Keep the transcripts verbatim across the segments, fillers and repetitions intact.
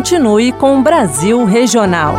continue com o Brasil Regional.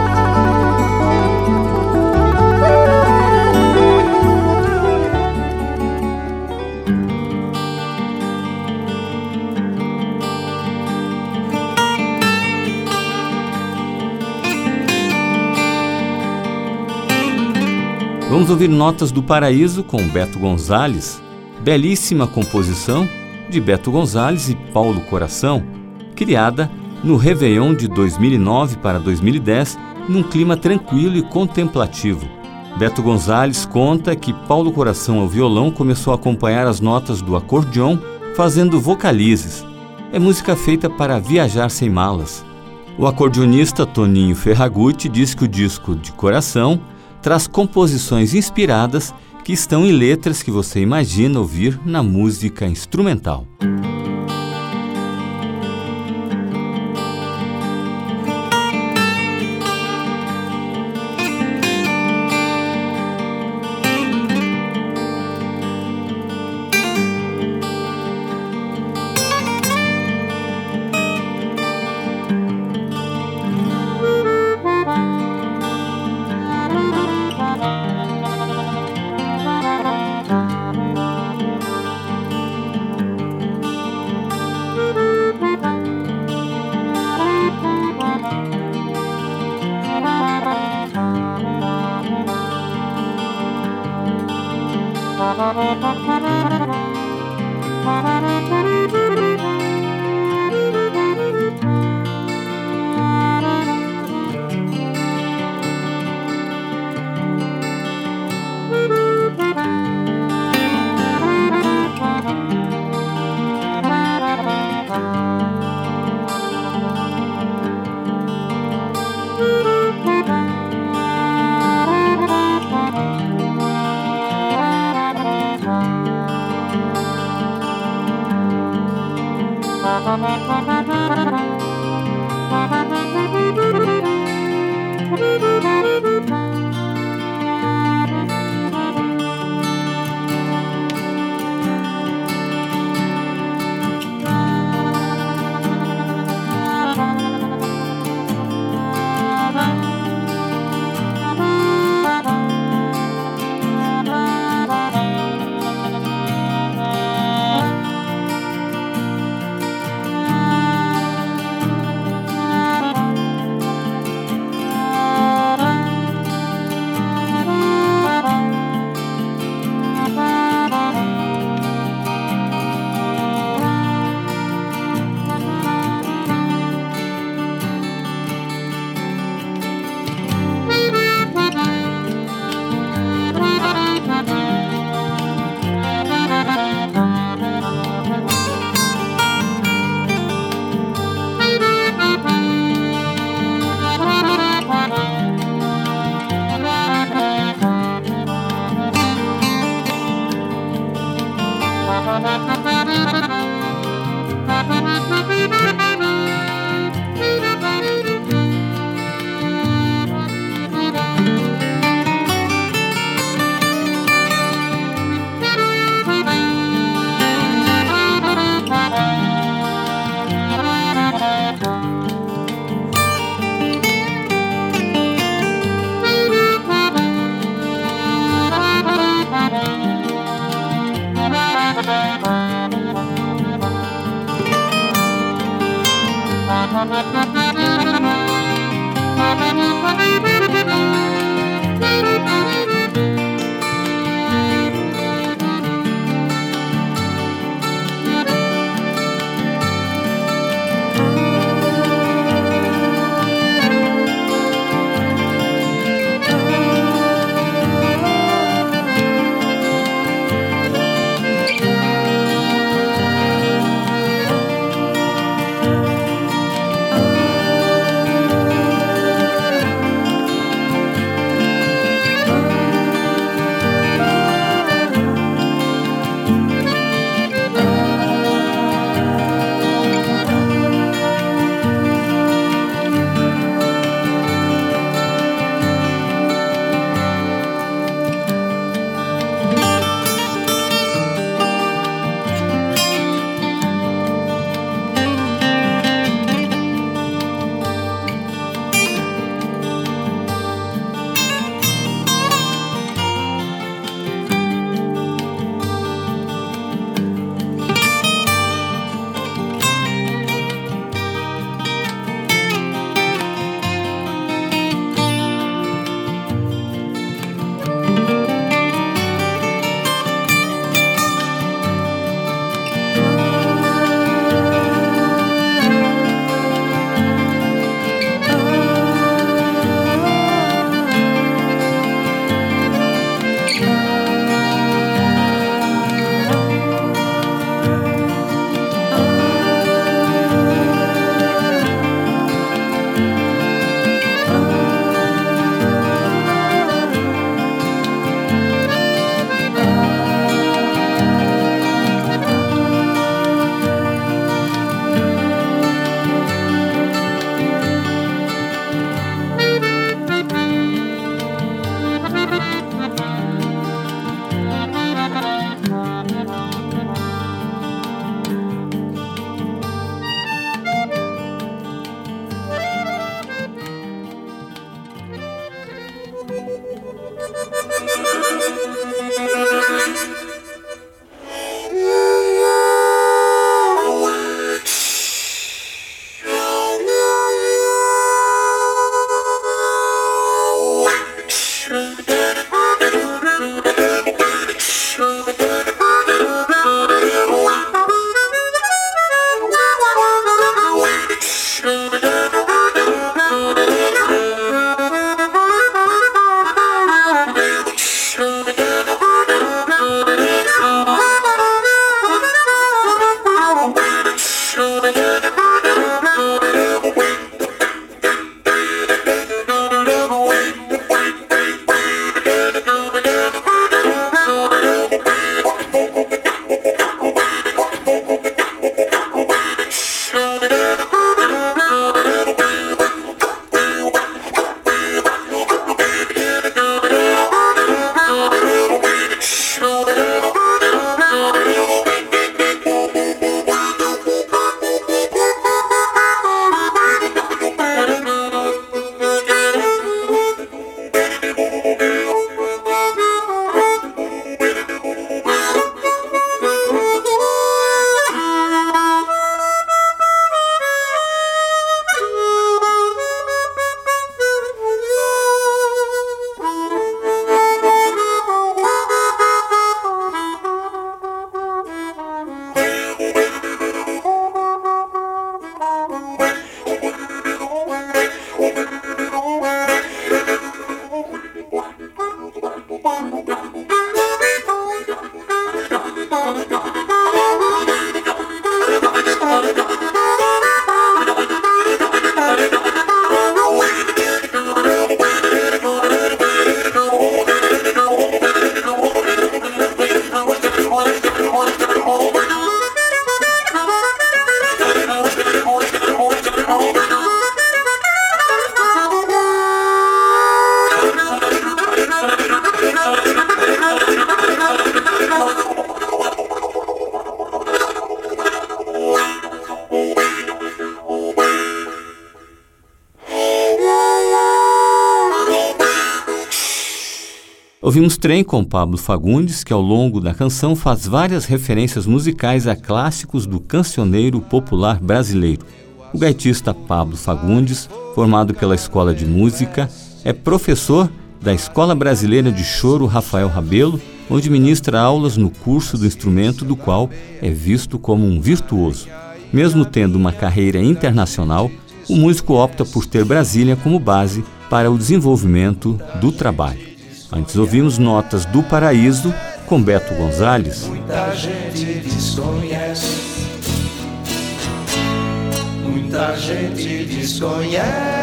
Vamos ouvir Notas do Paraíso com Beto Gonzalez, belíssima composição de Beto Gonzalez e Paulo Coração, criada no Réveillon de dois mil e nove para dois mil e dez, num clima tranquilo e contemplativo. Beto Gonzalez conta que Paulo Coração ao violão começou a acompanhar as notas do acordeon fazendo vocalizes. É música feita para viajar sem malas. O acordeonista Toninho Ferragutti diz que o disco de Coração traz composições inspiradas que estão em letras que você imagina ouvir na música instrumental. Ouvimos Trem com Pablo Fagundes, que ao longo da canção faz várias referências musicais a clássicos do cancioneiro popular brasileiro. O gaitista Pablo Fagundes, formado pela Escola de Música, é professor da Escola Brasileira de Choro Rafael Rabelo, onde ministra aulas no curso do instrumento, do qual é visto como um virtuoso. Mesmo tendo uma carreira internacional, o músico opta por ter Brasília como base para o desenvolvimento do trabalho. Antes ouvimos Notas do Paraíso com Beto Gonzalez. Muita gente desconhece, muita gente desconhece.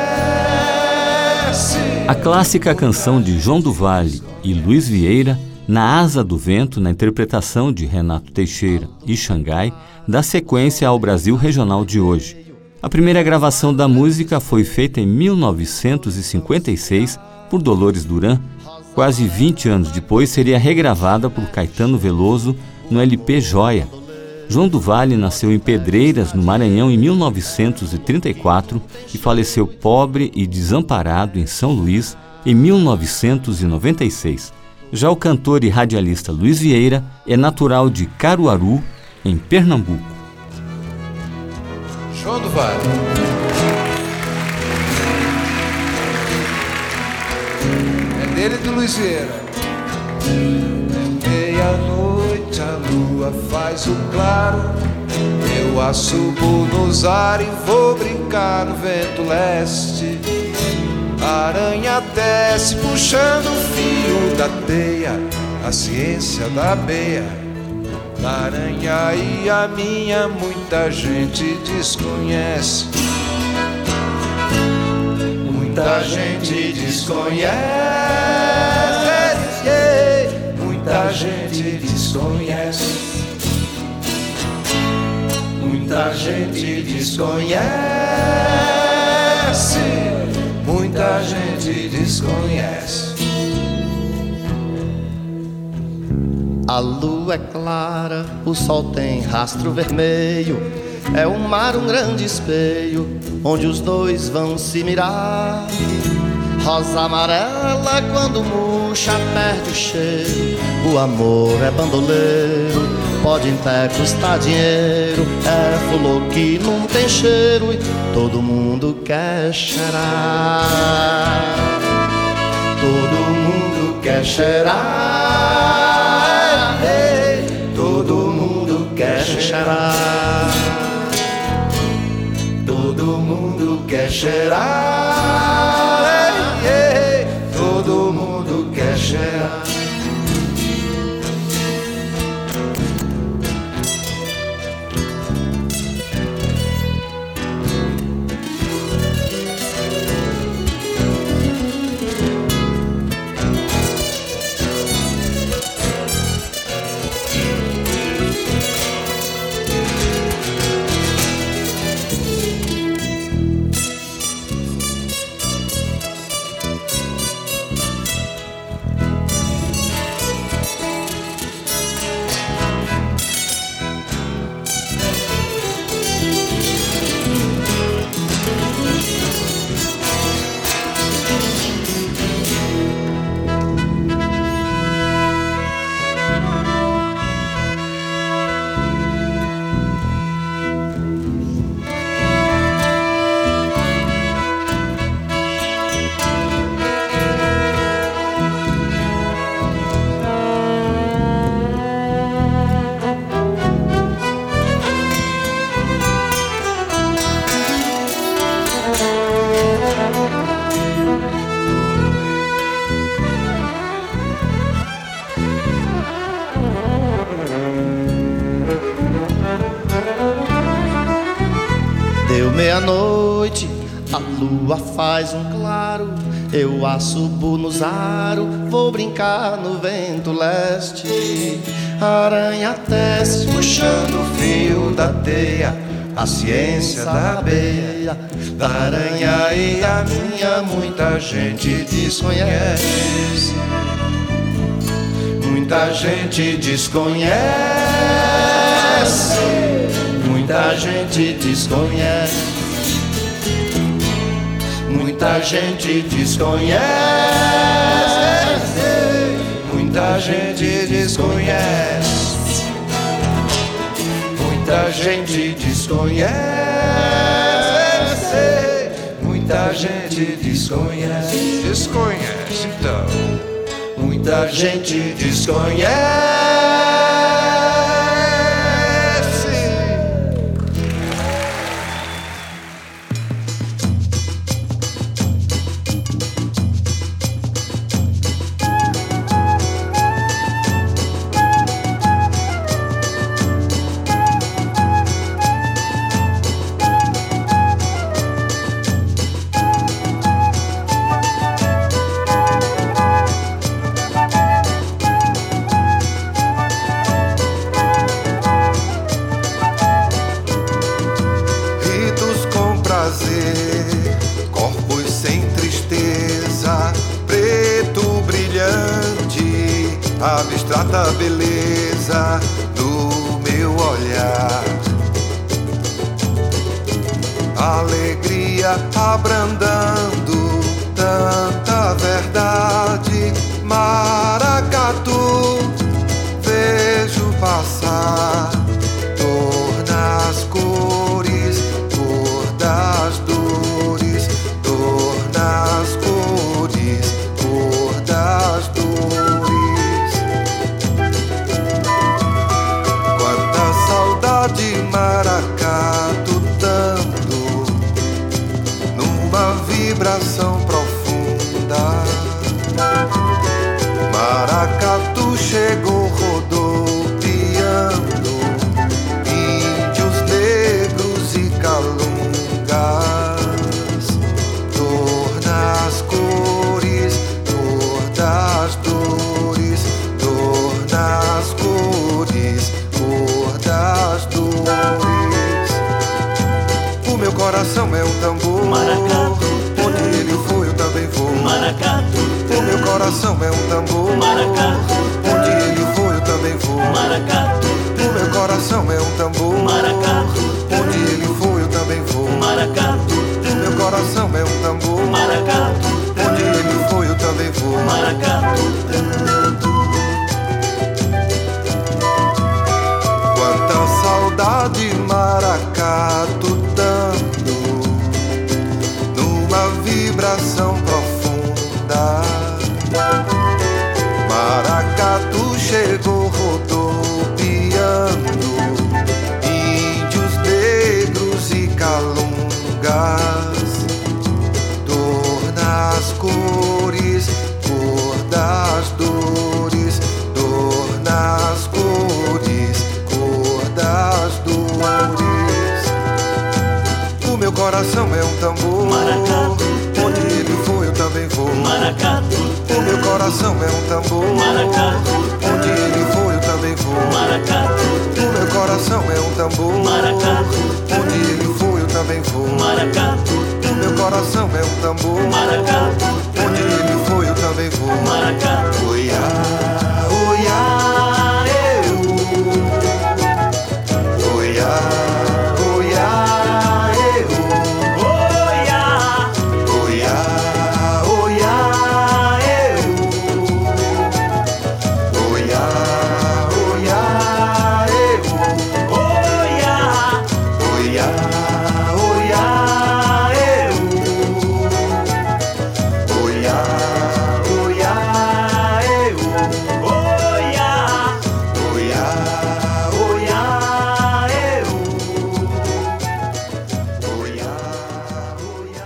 A clássica canção de João do Vale e Luiz Vieira, Na Asa do Vento, na interpretação de Renato Teixeira e Xangai, dá sequência ao Brasil Regional de hoje. A primeira gravação da música foi feita em mil novecentos e cinquenta e seis por Dolores Duran. Quase vinte anos depois, seria regravada por Caetano Veloso no L P Joia. João do Vale nasceu em Pedreiras, no Maranhão, em mil novecentos e trinta e quatro e faleceu pobre e desamparado em São Luís em mil novecentos e noventa e seis. Já o cantor e radialista Luiz Vieira é natural de Caruaru, em Pernambuco. João do Vale. É dele e do Luiz Vieira. Meia-noite a lua faz o claro, eu assumo nos ar e vou brincar no vento leste. A aranha desce puxando o fio da teia, a ciência da beia. Da aranha e a minha muita gente desconhece. Muita gente desconhece, muita gente desconhece, muita gente desconhece, muita gente desconhece. A lua é clara, o sol tem rastro vermelho, é o mar um grande espelho, onde os dois vão se mirar. Rosa amarela quando murcha perde o cheiro, o amor é bandoleiro, pode em pé custar dinheiro. É flor que não tem cheiro e todo mundo quer cheirar. Todo mundo quer cheirar, ei, todo mundo quer cheirar. Todo mundo quer cheirar, ei, ei, todo mundo quer cheirar. Deu meia-noite, a lua faz um claro, eu assubo nos aro, vou brincar no vento leste. A aranha tece puxando o fio da teia, a ciência da beia. Da aranha e a minha muita gente desconhece. Muita gente desconhece, muita gente desconhece, muita gente desconhece, muita gente desconhece, muita gente desconhece, muita gente desconhece, desconhece então, muita gente desconhece. Corpos sem tristeza, preto brilhante, abstrata beleza do meu olhar. Alegria abrandando tanta verdade. Maracatu, vejo passar dor nas cores, cor das dores, dor nas cores, cor das dores. Quanta saudade, maracatu, dando numa vibração profunda. Maracatu chegou rodopiando, índios negros e calungas, dor nas cores, dor das dores, dor nas cores, cor das dores. O meu coração é um tambor, maracatu, onde ele foi eu também vou, maracatu. O meu coração é um tambor, maracatu, onde ele foi eu também vou, maracatu. O meu coração é um tambor, maracatu, onde ele foi eu também vou, maracatu. O meu coração é um tambor, maracatu, onde ele foi eu também vou, maracatu. Quanta saudade, maracatu, dando numa vibração profunda. Maracatu chegou rodopiando, índios negros e calungas, dor nas cores, cor das dores, dor nas cores, cor das dores. O meu coração é um tambor, maracatu, onde ele foi eu também vou, maracatu. O meu coração é um tambor, maracatu, onde ele foi eu também vou, maracatu. O meu coração é um tambor, maracatu, onde ele foi eu também vou, maracatu. O meu coração é um tambor, maracatu, onde ele foi eu também vou, maracatu. Oiá, oiá, eu. Oiá, oiá, eu. Oiá, oiá, oiá, eu. Oiá, oiá, eu. Oiá, oiá, oiá, eu. Oiá, oiá, eu. Oiá, oiá, oiá, eu. Oiá, oiá,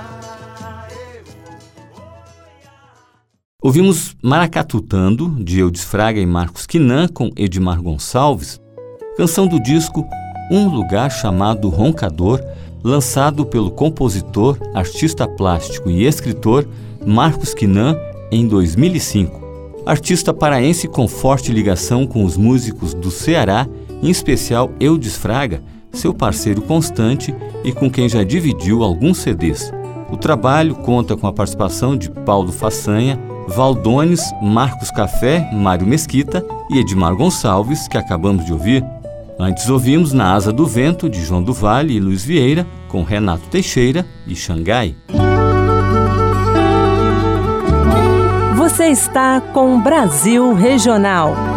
eu. Ouvimos Maracatutando, de Eudes Fraga e Marcos Quinan, com Edmar Gonçalves, canção do disco Um Lugar Chamado Roncador, lançado pelo compositor, artista plástico e escritor Marcos Quinan em dois mil e cinco. Artista paraense com forte ligação com os músicos do Ceará, em especial Eudes Fraga, seu parceiro constante e com quem já dividiu alguns C Ds. O trabalho conta com a participação de Paulo Façanha, Valdones, Marcos Café, Mário Mesquita e Edmar Gonçalves, que acabamos de ouvir. Antes ouvimos Na Asa do Vento, de João do Vale e Luiz Vieira, com Renato Teixeira e Xangai. Você está com Brasil Regional.